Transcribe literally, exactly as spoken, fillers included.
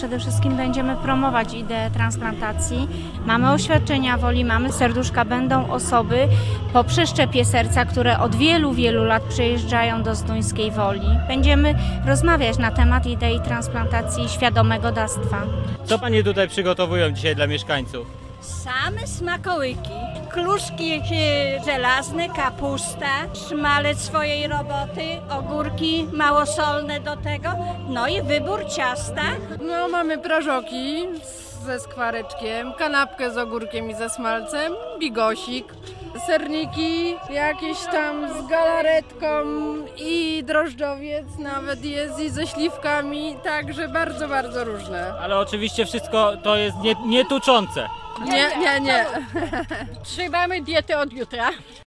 przede wszystkim będziemy promować ideę transplantacji. Mamy oświadczenia woli, mamy serduszka, będą osoby po przeszczepie serca, które od wielu, wielu lat przyjeżdżają do Zduńskiej Woli. Będziemy rozmawiać na temat idei transplantacji świadomego dawstwa. Co Panie tutaj przygotowują dzisiaj dla mieszkańców? Same smakołyki, kluski żelazne, kapusta, szmalec swojej roboty, ogórki małosolne do tego, no i wybór ciasta. No mamy prażoki ze skwareczkiem, kanapkę z ogórkiem i ze smalcem, bigosik, serniki jakieś tam z galaretką i drożdżowiec nawet jest i ze śliwkami, także bardzo, bardzo różne. Ale oczywiście wszystko to jest nie, nietuczące. Nie, nie, nie. Trzymamy dietę od jutra.